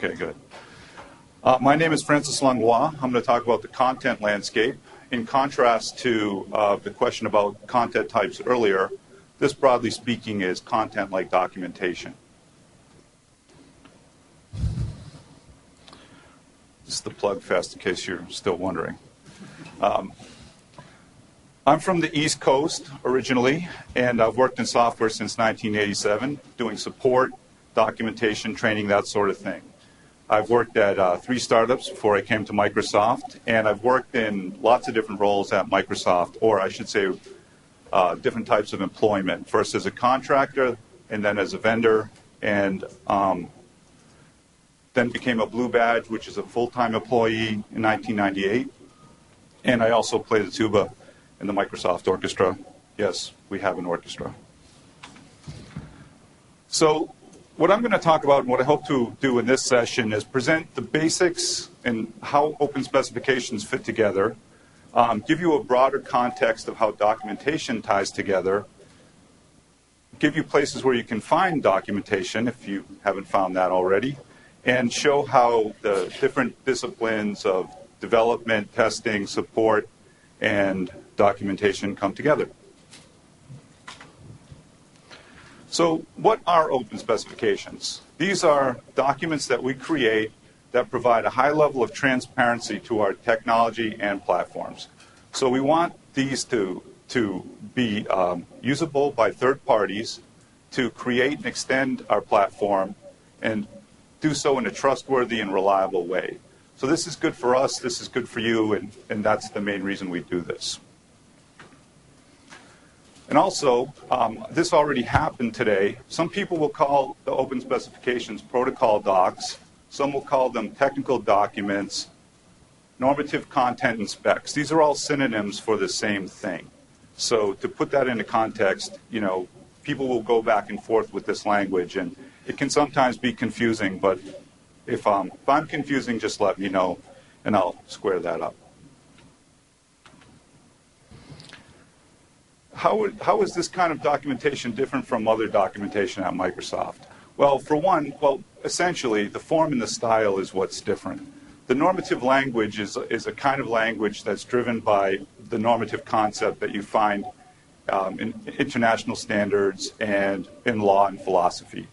Okay, good. My name is Francis Langlois. I'm going to talk about the content landscape. In contrast to the question about content types earlier, this, broadly speaking, is content like documentation. This is the plug fest in case you're still wondering. I'm from the East Coast originally, and I've worked in software since 1987, doing support, documentation, training, that sort of thing. I've worked at 3 startups before I came to Microsoft, and I've worked in lots of different roles at Microsoft, or I should say different types of employment. First as a contractor, and then as a vendor, and then became a Blue Badge, which is a full-time employee in 1998. And I also play the tuba in the Microsoft Orchestra. Yes, we have an orchestra. So what I'm going to talk about and what I hope to do in this session is present the basics and how open specifications fit together, give you a broader context of how documentation ties together, give you places where you can find documentation if you haven't found that already, and show how the different disciplines of development, testing, support, and documentation come together. So what are open specifications? These are documents that we create that provide a high level of transparency to our technology and platforms. So we want these to be usable by third parties, to create and extend our platform, and do so in a trustworthy and reliable way. So this is good for us, this is good for you, and that's the main reason we do this. And also, this already happened today. Some people will call the open specifications protocol docs. Some will call them technical documents, normative content, and specs. These are all synonyms for the same thing. So to put that into context, people will go back and forth with this language, and it can sometimes be confusing, but if I'm confusing, just let me know, and I'll square that up. How is this kind of documentation different from other documentation at Microsoft? Well, for one, essentially, the form and the style is what's different. The normative language is a kind of language that's driven by the normative concept that you find in international standards and in law and philosophy.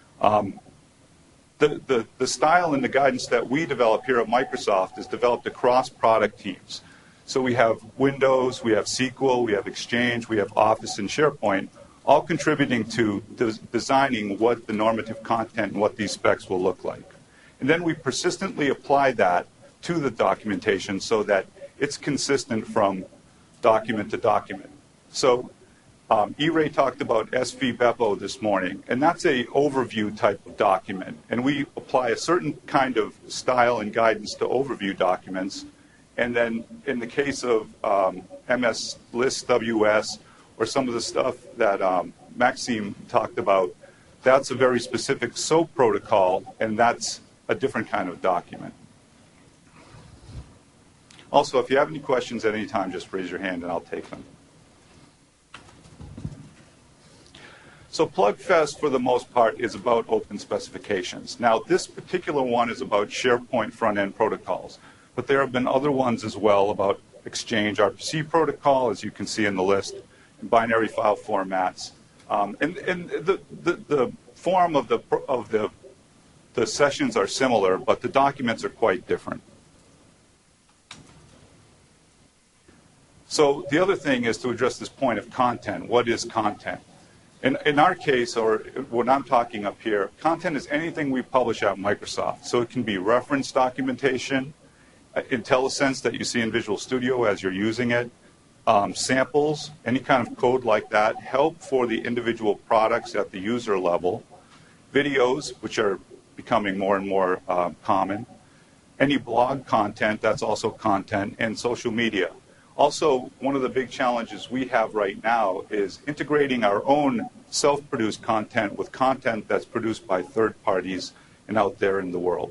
The style and the guidance that we develop here at Microsoft is developed across product teams. So we have Windows, we have SQL, we have Exchange, we have Office and SharePoint, all contributing to designing what the normative content and what these specs will look like. And then we persistently apply that to the documentation so that it's consistent from document to document. So E-Ray talked about SV-BEPO this morning, and that's an overview type of document. And we apply a certain kind of style and guidance to overview documents. And then in the case of MS List WS or some of the stuff that Maxime talked about, that's a very specific SOAP protocol, and that's a different kind of document. Also, if you have any questions at any time, just raise your hand and I'll take them. So PlugFest, for the most part, is about open specifications. Now, this particular one is about SharePoint front-end protocols. But there have been other ones as well about Exchange RPC protocol, as you can see in the list, and binary file formats. And the form of the sessions are similar, but the documents are quite different. So the other thing is to address this point of content. What is content? In our case, or what I'm talking up here, content is anything we publish at Microsoft. So it can be reference documentation, IntelliSense that you see in Visual Studio as you're using it, samples, any kind of code like that, help for the individual products at the user level, videos, which are becoming more and more common, any blog content, that's also content, and social media. Also, one of the big challenges we have right now is integrating our own self-produced content with content that's produced by third parties and out there in the world.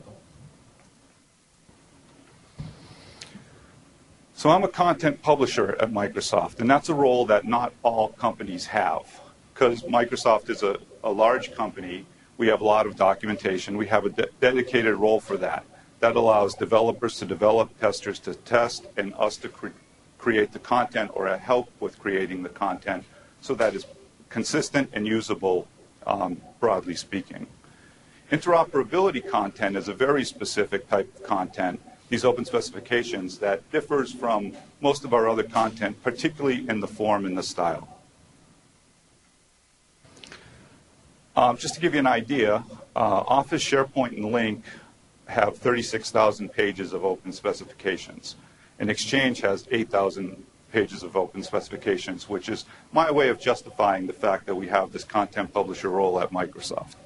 So I'm a content publisher at Microsoft, and that's a role that not all companies have. Because Microsoft is a large company, We have a lot of documentation. We have a dedicated role for that. That allows developers to develop, testers to test, and us to create the content or help with creating the content so that it's consistent and usable, broadly speaking. Interoperability content is a very specific type of content, these open specifications, that differs from most of our other content, particularly in the form and the style. Just to give you an idea, Office, SharePoint, and Lync have 36,000 pages of open specifications. And Exchange has 8,000 pages of open specifications, which is my way of justifying the fact that we have this content publisher role at Microsoft.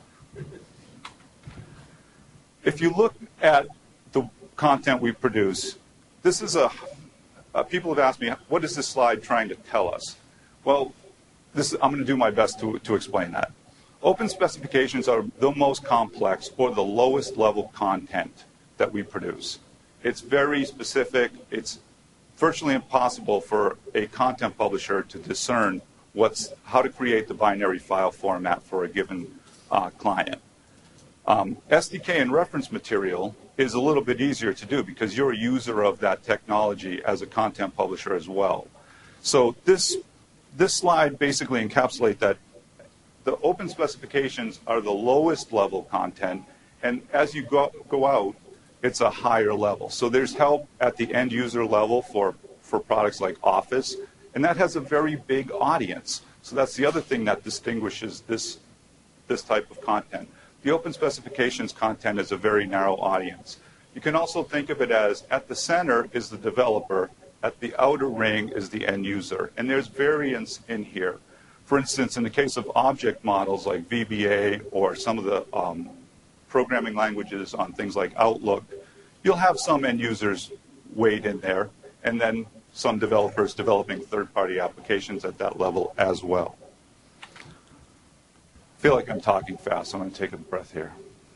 If you look at the content we produce, this is people have asked me, what is this slide trying to tell us? Well, I'm going to do my best to explain that. Open specifications are the most complex or the lowest level content that we produce. It's very specific. It's virtually impossible for a content publisher to discern how to create the binary file format for a given client. SDK and reference material is a little bit easier to do because you're a user of that technology as a content publisher as well. So this slide basically encapsulates that the open specifications are the lowest level content, and as you go out, it's a higher level. So there's help at the end user level for products like Office, and that has a very big audience. So that's the other thing that distinguishes this type of content. The open specifications content is a very narrow audience. You can also think of it as at the center is the developer, at the outer ring is the end user, and there's variance in here. For instance, in the case of object models like VBA or some of the programming languages on things like Outlook, you'll have some end users weighed in there, and then some developers developing third-party applications at that level as well. I feel like I'm talking fast, so I'm going to take a breath here.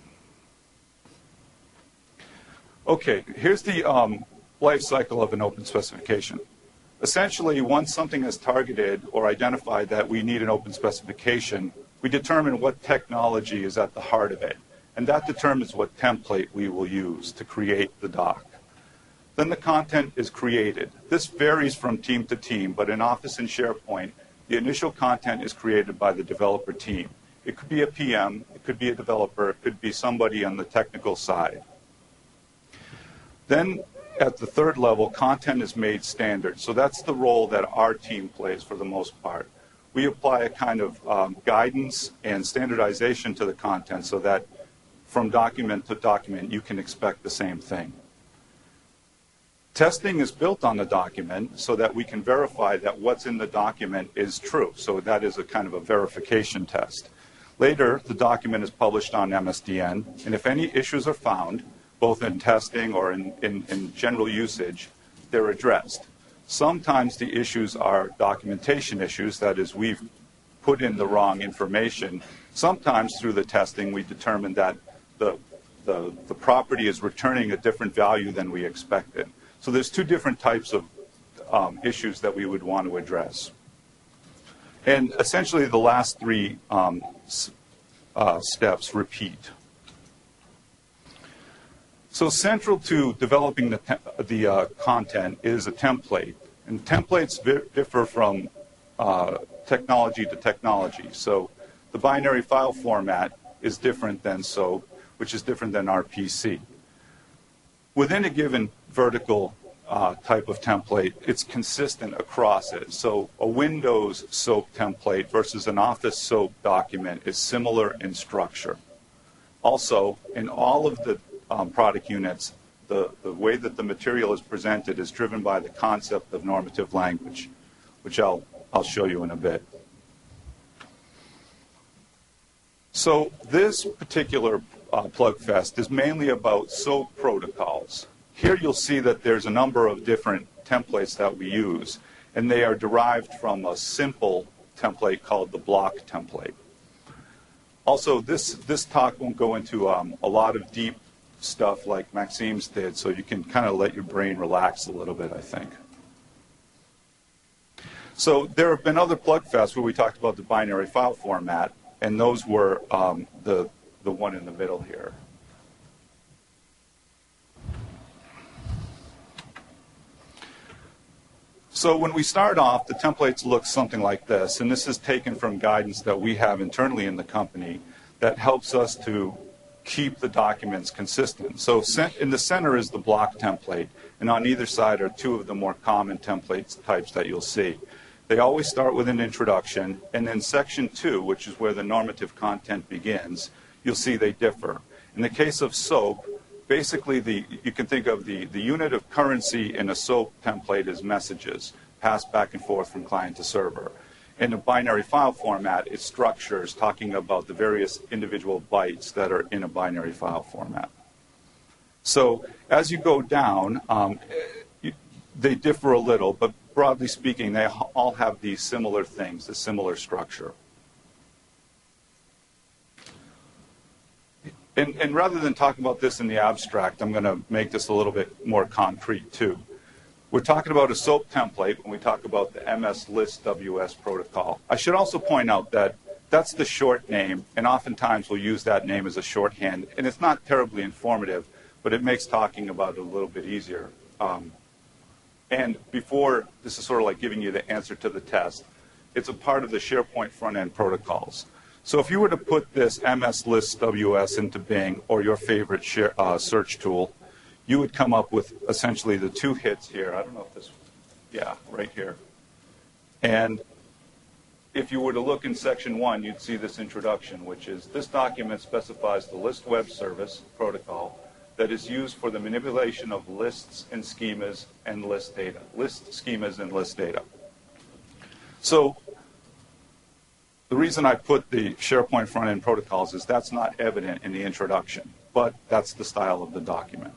Okay, here's the life cycle of an open specification. Essentially, once something is targeted or identified that we need an open specification, we determine what technology is at the heart of it. And that determines what template we will use to create the doc. Then the content is created. This varies from team to team, but in Office and SharePoint, the initial content is created by the developer team. It could be a PM, it could be a developer, it could be somebody on the technical side. Then at the third level, content is made standard. So that's the role that our team plays for the most part. We apply a kind of guidance and standardization to the content so that from document to document, you can expect the same thing. Testing is built on the document so that we can verify that what's in the document is true. So that is a kind of a verification test. Later, the document is published on MSDN, and if any issues are found, both in testing or in general usage, they're addressed. Sometimes the issues are documentation issues, that is, we've put in the wrong information. Sometimes through the testing, we determine that the property is returning a different value than we expected. So there's two different types of issues that we would want to address. And essentially, the last three steps repeat. So central to developing the content is a template. And templates differ from technology to technology. So the binary file format is different than SOAP, which is different than RPC. Within a given vertical type of template, it's consistent across it. So a Windows SOAP template versus an Office SOAP document is similar in structure. Also, in all of the product units, the way that the material is presented is driven by the concept of normative language, which I'll show you in a bit. So this particular PlugFest is mainly about SOAP protocols. Here you'll see that there's a number of different templates that we use, and they are derived from a simple template called the block template. Also, this talk won't go into a lot of deep stuff like Maxime's did, so you can kind of let your brain relax a little bit, I think. So there have been other PlugFests where we talked about the binary file format, and those were the the one in the middle here. So when we start off, the templates look something like this, and this is taken from guidance that we have internally in the company that helps us to keep the documents consistent. So in the center is the block template, and on either side are two of the more common template types that you'll see. They always start with an introduction, and then section 2, which is where the normative content begins, you'll see they differ. In the case of SOAP, basically you can think of the unit of currency in a SOAP template as messages passed back and forth from client to server. In a binary file format, it's structures talking about the various individual bytes that are in a binary file format. So as you go down, they differ a little, but broadly speaking, they all have these similar things, the similar structure. And rather than talk about this in the abstract, I'm going to make this a little bit more concrete too. We're talking about a SOAP template when we talk about the MS List WS protocol. I should also point out that that's the short name, and oftentimes we'll use that name as a shorthand, and it's not terribly informative, but it makes talking about it a little bit easier. And before, this is sort of like giving you the answer to the test, it's a part of the SharePoint front-end protocols. So if you were to put this MS List WS into Bing or your favorite search tool, you would come up with essentially the two hits here. I don't know if this, yeah, right here. And if you were to look in section 1, you'd see this introduction, which is this document specifies the list web service protocol that is used for the manipulation of lists and schemas and list data. List schemas and list data. So the reason I put the SharePoint front-end protocols is that's not evident in the introduction, but that's the style of the document.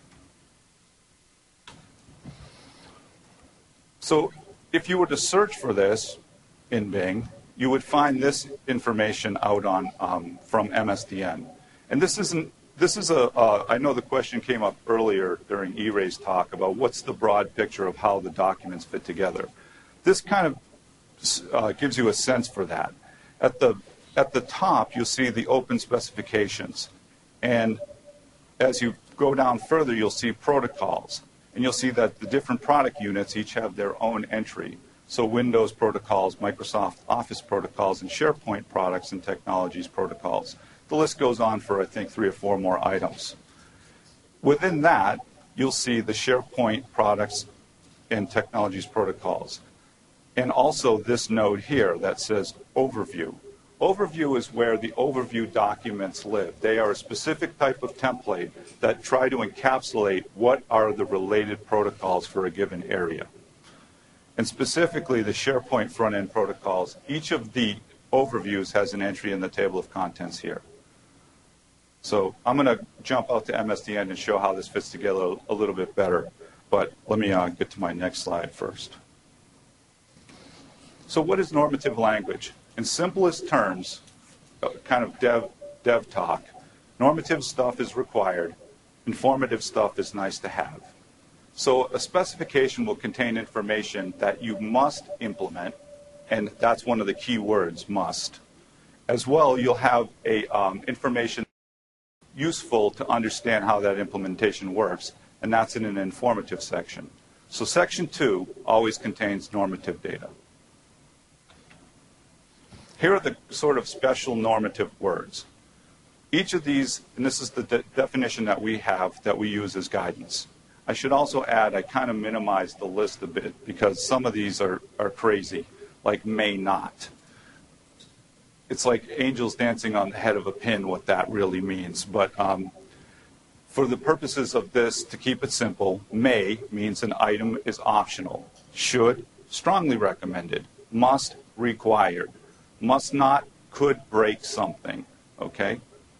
So if you were to search for this in Bing, you would find this information out on from MSDN. And this is I know the question came up earlier during E-Ray's talk about what's the broad picture of how the documents fit together. This kind of gives you a sense for that. At the top, you'll see the open specifications. And as you go down further, you'll see protocols. And you'll see that the different product units each have their own entry. So Windows protocols, Microsoft Office protocols, and SharePoint products and technologies protocols. The list goes on for, I think, 3 or 4 more items. Within that, you'll see the SharePoint products and technologies protocols. And also this node here that says Overview. Overview is where the overview documents live. They are a specific type of template that try to encapsulate what are the related protocols for a given area. And specifically the SharePoint front-end protocols, each of the overviews has an entry in the table of contents here. So I'm going to jump out to MSDN and show how this fits together a little bit better. But let me get to my next slide first. So what is normative language? In simplest terms, kind of dev talk, normative stuff is required, informative stuff is nice to have. So a specification will contain information that you must implement, and that's one of the key words, must. As well, you'll have information useful to understand how that implementation works, and that's in an informative section. So section 2 always contains normative data. Here are the sort of special normative words. Each of these, and this is the definition that we have that we use as guidance. I should also add, I kind of minimized the list a bit because some of these are crazy, like may not. It's like angels dancing on the head of a pin, what that really means. But for the purposes of this, to keep it simple, may means an item is optional. Should, strongly recommended. Must, required. Must not, could break something. Okay?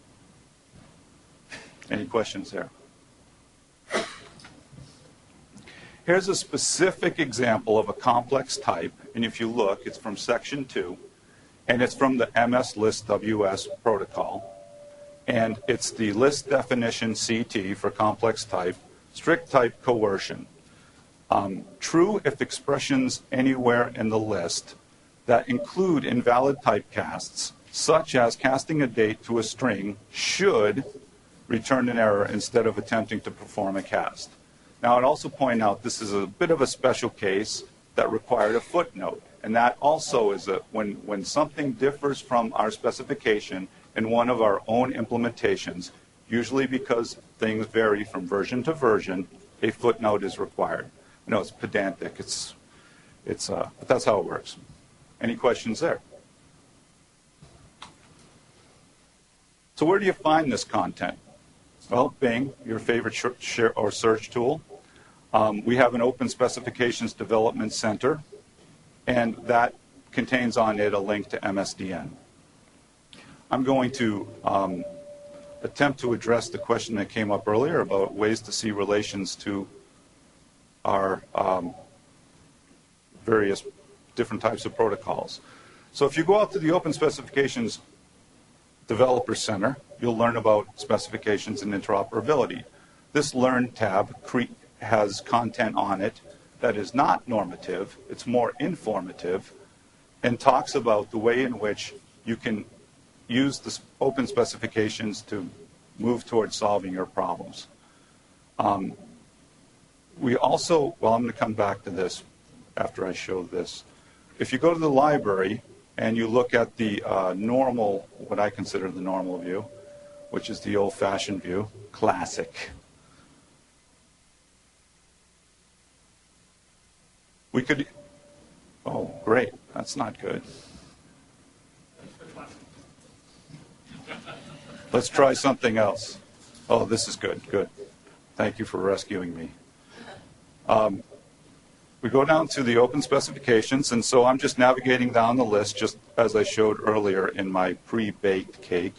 Any questions there? Here's a specific example of a complex type, and if you look, it's from section 2, and it's from the MS List WS protocol, and it's the list definition CT for complex type, strict type coercion. True if expressions anywhere in the list that include invalid typecasts such as casting a date to a string should return an error instead of attempting to perform a cast. Now, I'd also point out this is a bit of a special case that required a footnote. And that also is when something differs from our specification in one of our own implementations, usually because things vary from version to version, a footnote is required. I know it's pedantic, but that's how it works. Any questions there? So where do you find this content? Well, Bing, your favorite share or search tool. We have an Open Specifications Development Center, and that contains on it a link to MSDN. I'm going to attempt to address the question that came up earlier about ways to see relations to our various different types of protocols. So if you go out to the Open Specifications Developer Center, you'll learn about specifications and interoperability. This Learn tab has content on it that is not normative, it's more informative, and talks about the way in which you can use the open specifications to move towards solving your problems. We also, well, I'm going to come back to this after I show this. If you go to the library and you look at the normal, what I consider the normal view, which is the old-fashioned view, classic. We could, oh, great, that's not good. Let's try something else. Oh, this is good, good. Thank you for rescuing me. We go down to the open specifications, and so I'm just navigating down the list, just as I showed earlier in my pre-baked cake.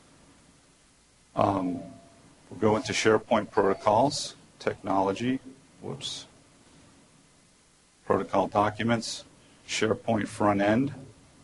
We'll go into SharePoint protocols, technology, whoops, protocol documents, SharePoint front end.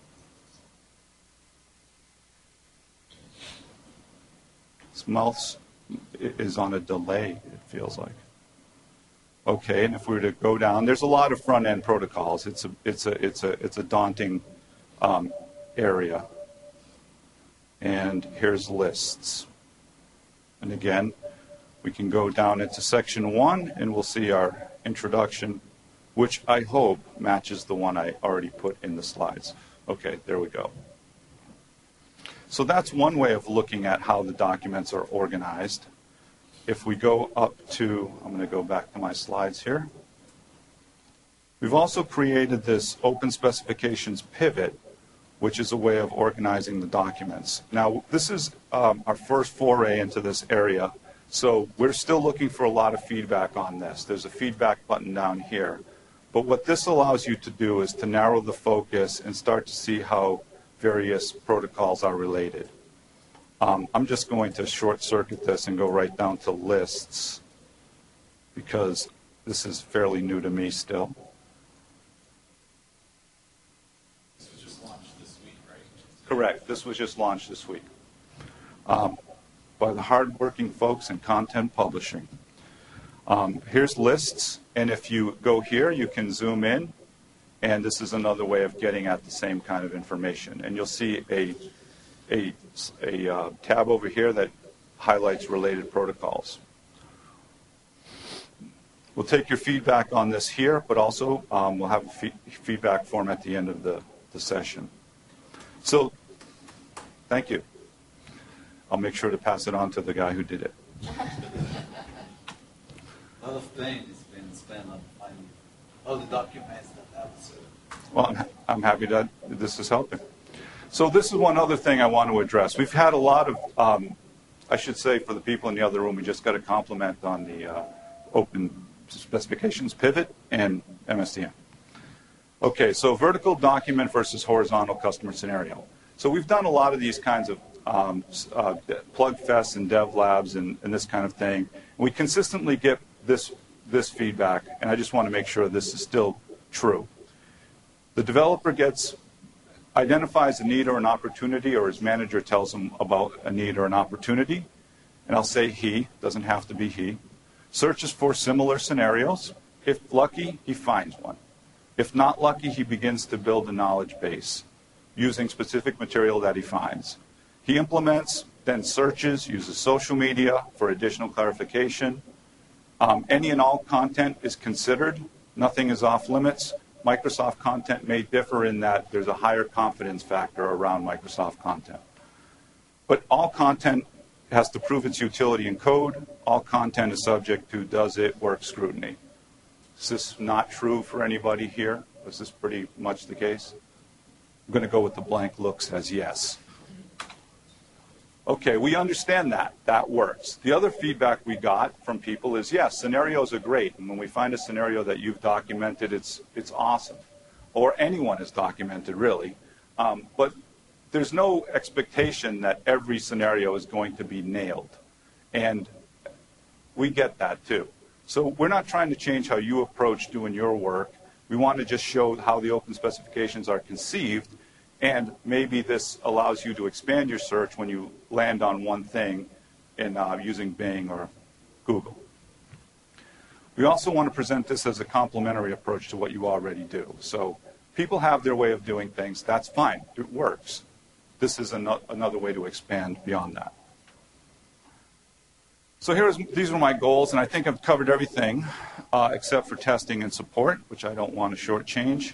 This mouse is on a delay, it feels like. Okay, and if we were to go down, there's a lot of front end protocols. It's a daunting area. And here's lists. And again, we can go down into section 1, and we'll see our introduction, which I hope matches the one I already put in the slides. Okay, there we go. So that's one way of looking at how the documents are organized. If we go up to, I'm going to go back to my slides here. We've also created this open specifications pivot, which is a way of organizing the documents. Now, this is our first foray into this area, so we're still looking for a lot of feedback on this. There's a feedback button down here. But what this allows you to do is to narrow the focus and start to see how various protocols are related. I'm just going to short circuit this and go right down to lists because this is fairly new to me still. This was just launched this week, right? Correct. This was just launched this week by the hardworking folks in content publishing. Here's lists, and if you go here, you can zoom in, and this is another way of getting at the same kind of information. And you'll see a tab over here that highlights related protocols. We'll take your feedback on this here, but also we'll have a feedback form at the end of the session. So, thank you. I'll make sure to pass it on to the guy who did it. A lot of pain has been spent on finding all the documents that have. Well, I'm happy that this is helping. So this is one other thing I want to address. We've had a lot of, I should say for the people in the other room, we just got a compliment on the open specifications pivot and MSDN. Okay, so vertical document versus horizontal customer scenario. So we've done a lot of these kinds of Plugfests and Dev Labs and this kind of thing. We consistently get this feedback, and I just want to make sure this is still true. The developer identifies a need or an opportunity, or his manager tells him about a need or an opportunity, and I'll say he, doesn't have to be he. Searches for similar scenarios. If lucky, he finds one. If not lucky, he begins to build a knowledge base. using specific material that he finds. He implements, then searches, uses social media for additional clarification. Any and all content is considered. Nothing is off limits. Microsoft content may differ in that there's a higher confidence factor around Microsoft content. But all content has to prove its utility in code. All content is subject to does it work scrutiny. Is this not true for anybody here? Is this pretty much the case? I'm going to go with the blank looks as yes. Okay, we understand that. That works. The other feedback we got from people is, yes, scenarios are great. And when we find a scenario that you've documented, it's awesome. Or anyone has documented, really. But there's no expectation that every scenario is going to be nailed. And we get that, too. So we're not trying to change how you approach doing your work. We want to just show how the open specifications are conceived. And maybe this allows you to expand your search when you land on one thing in using Bing or Google. We also want to present this as a complementary approach to what you already do. So people have their way of doing things. That's fine. It works. This is another way to expand beyond that. So these are my goals, and I think I've covered everything except for testing and support, which I don't want to shortchange.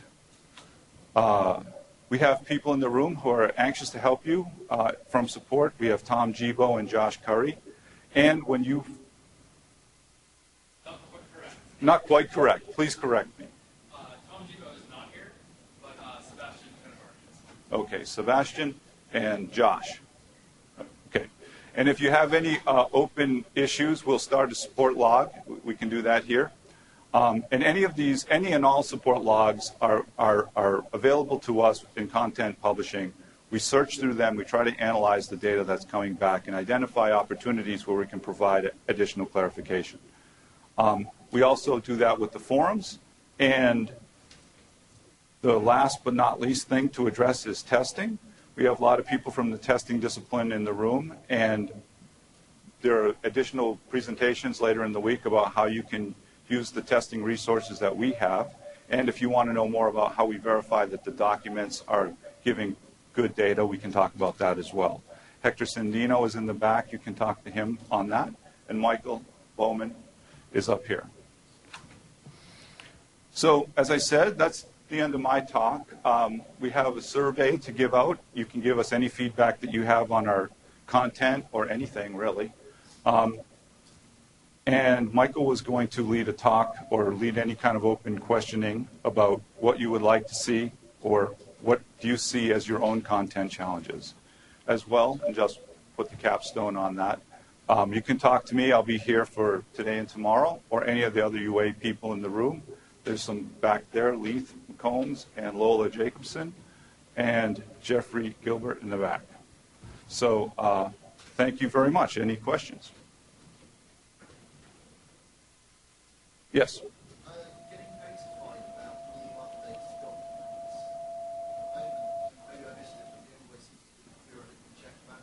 We have people in the room who are anxious to help you from support. We have Tom Gibo and Josh Curry. And when you... Not quite correct. Please correct me. Tom Gibo is not here, but Sebastian Pennevar is. Okay, Sebastian and Josh. Okay. And if you have any open issues, we'll start a support log. We can do that here. And any and all support logs are available to us in content publishing. We search through them. We try to analyze the data that's coming back and identify opportunities where we can provide additional clarification. We also do that with the forums. And the last but not least thing to address is testing. We have a lot of people from the testing discipline in the room, and there are additional presentations later in the week about how you can use the testing resources that we have. And if you want to know more about how we verify that the documents are giving good data, we can talk about that as well. Hector Sandino is in the back. You can talk to him on that. And Michael Bowman is up here. So, as I said, that's the end of my talk. We have a survey to give out. You can give us any feedback that you have on our content or anything, really. And Michael was going to lead a talk or lead any kind of open questioning about what you would like to see or what do you see as your own content challenges as well, and just put the capstone on that. You can talk to me. I'll be here for today and tomorrow, or any of the other UA people in the room. There's some back there, Leith Combs and Lola Jacobson, and Jeffrey Gilbert in the back. So thank you very much. Any questions? Yes? Getting notified about new updates to documents. Maybe I missed it, but the invoices you're able to check back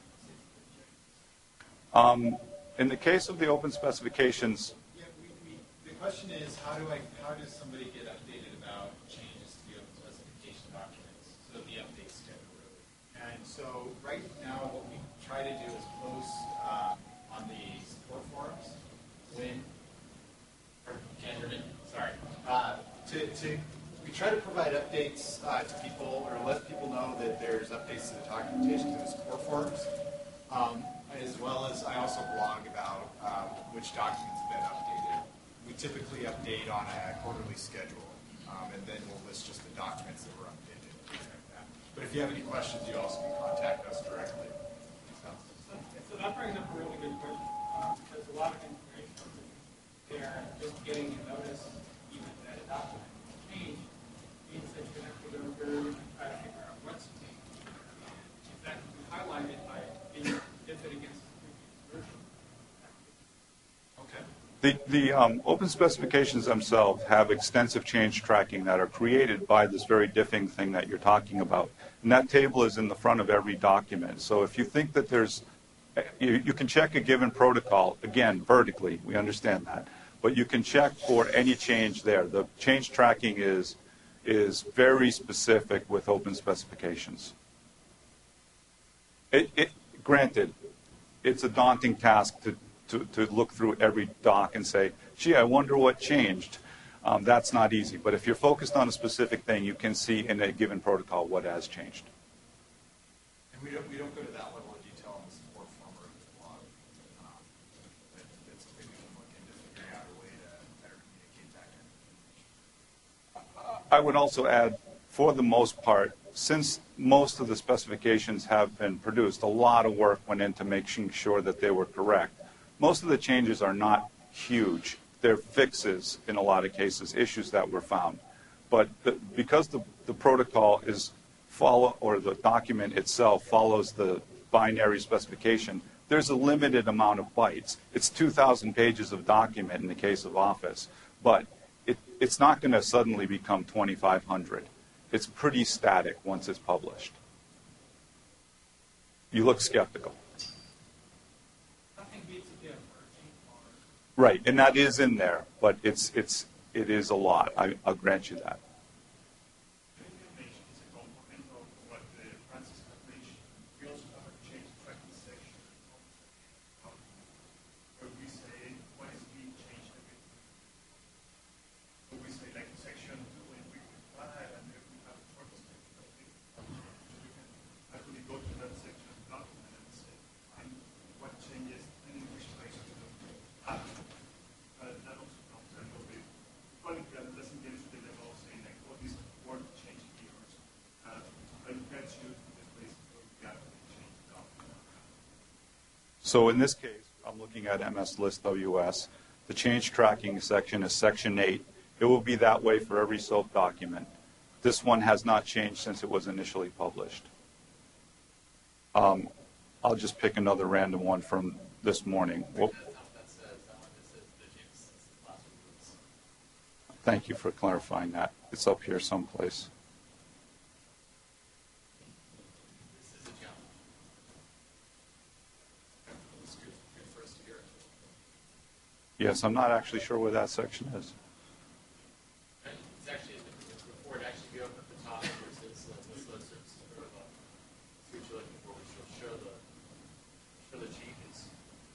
and see if In the case of the open specifications, Yeah, the question is, how does somebody get updated about changes to the open specification documents so that the updates get approved? And so right now, what we try to do is post on the support forums when. Can't hear me? Sorry. We try to provide updates to people or let people know that there's updates to the documentation to the support forums, as well as I also blog about which documents have been updated. We typically update on a quarterly schedule, and then we'll list just the documents that were updated, things like that. But if you have any questions, you also can contact us directly. So that brings up a really good question, because a lot of information there, just getting a notice, even that a document changed, means that you're going to have to go through and try to figure out what's changed. If that can be highlighted by being different against the previous version. the open specifications themselves have extensive change tracking that are created by this very diffing thing that you're talking about. And that table is in the front of every document. So if you think that you can check a given protocol, again, vertically, we understand that. But you can check for any change there. The change tracking is very specific with open specifications. Granted, it's a daunting task to look through every doc and say, gee, I wonder what changed. That's not easy. But if you're focused on a specific thing, you can see in a given protocol what has changed. And we don't go to that level of detail in the support form or the blog. It's something we can look into figuring out a way to better communicate that kind of information. I would also add, for the most part, since most of the specifications have been produced, a lot of work went into making sure that they were correct. Most of the changes are not huge. They're fixes, in a lot of cases, issues that were found. But because the protocol is or the document itself follows the binary specification, there's a limited amount of bytes. It's 2,000 pages of document in the case of Office, but it's not going to suddenly become 2,500. It's pretty static once it's published. You look skeptical. Nothing beats a gift or a cheap bar. Right, and that is in there, but it is a lot. I'll grant you that. Information is a component of what Francis had mentioned. We also have a change tracking section where we say what is being changed every time. So we say like section 2 when we reply and then we have a short section of it. So you can actually go to that section of the document and say what changes and in which place to do. That also comes a little bit. Quality that doesn't get to the level of saying like, oh, this word change here. But it gets you to the place where you got to change the document. So in this case, I'm looking at MS List WS. The change tracking section is section 8. It will be that way for every SOAP document. This one has not changed since it was initially published. I'll just pick another random one from this morning. Thank you for clarifying that. It's up here someplace. This is a challenge. It's good for us to hear it. Yes, I'm not actually sure where that section is. It's actually before it actually go up at the top where it says this list or the what you're looking for, which will show the changes.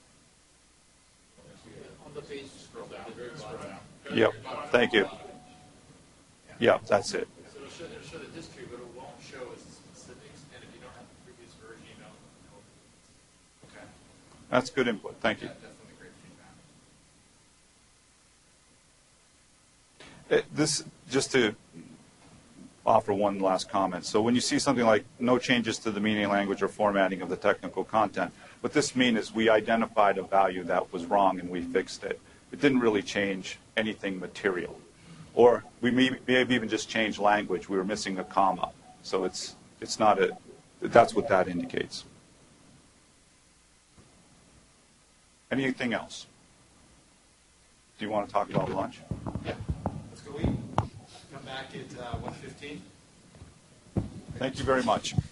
On the page, scroll down. The very bottom. Yep, thank you. Yep, that's it. So it'll show the history, but it won't show us the specifics. And if you don't have the previous version, you don't know. Okay. That's good input. Thank you. Yeah, definitely great feedback. This, just to offer one last comment. So when you see something like no changes to the meaning, language, or formatting of the technical content, what this means is we identified a value that was wrong and we fixed it. It didn't really change anything material. Or we may have even just changed language. We were missing a comma. So it's not that's what that indicates. Anything else? Do you want to talk about lunch? Yeah. Let's go eat. Come back at 1:15. Thank you very much.